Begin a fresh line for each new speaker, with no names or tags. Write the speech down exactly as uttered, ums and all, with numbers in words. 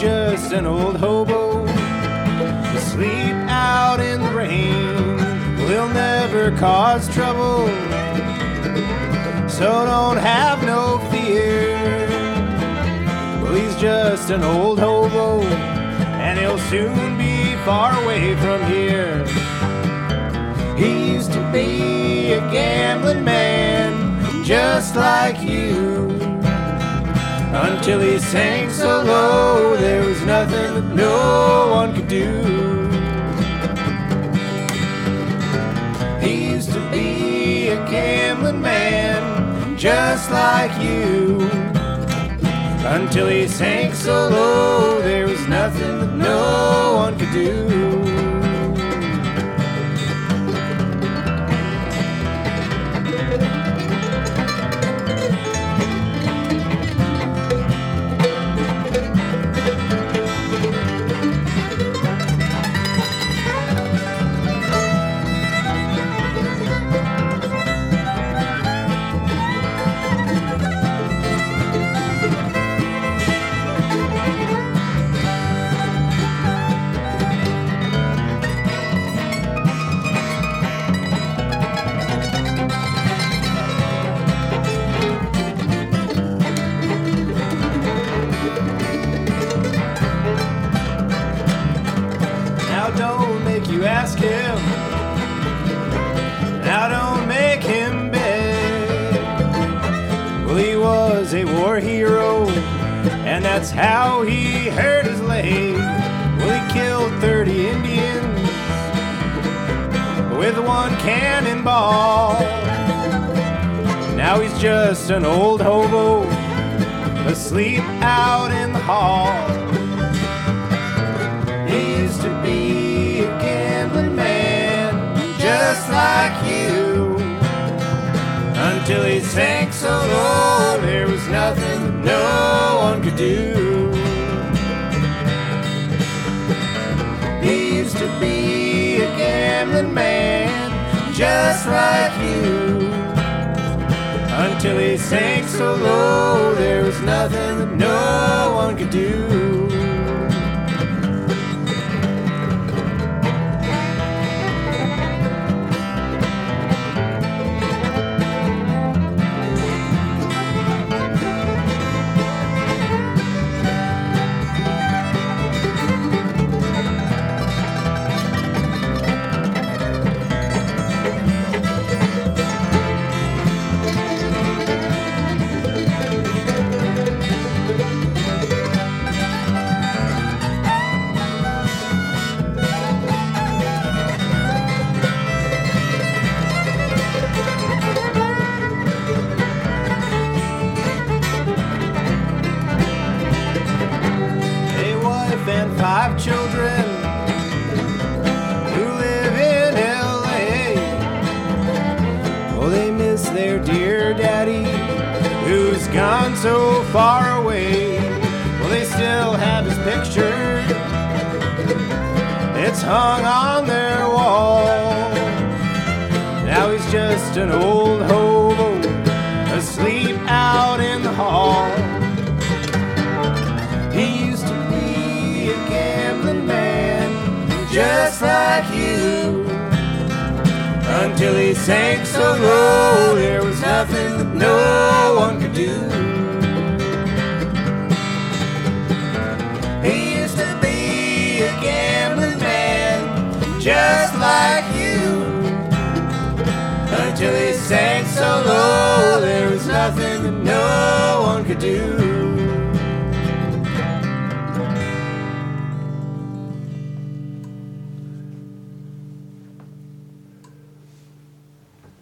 just an old hobo, asleep out in the rain. Will never cause trouble, so don't have no fear. Well, he's just an old hobo, and he'll soon be far away from here. He used to be a gambling man, just like you, until he sank so low there was nothing that no one could do. He used to be a gambling man, just like you, until he sank so low there was nothing that no one could do. Don't make you ask him, now don't make him beg. Well, he was a war hero, and that's how he hurt his leg. Well, he killed thirty Indians with one cannonball. Now he's just an old hobo, asleep out in the hall. He used to be a gambling man, just like you, until he sank so low there was nothing that no one could do. He used to be a gambling man, just like you, until he sank so low there was nothing that no one could do. And five children who live in L A. Oh, they miss their dear daddy who's gone so far away. Well, they still have his picture, it's hung on their wall. Now he's just an old hobo, asleep out in the hall. He used to be a gambling man, just like you, until he sank so low there was nothing that no one could do. He used to be a gambling man, just like you, until he sank so low there was nothing that no one could do.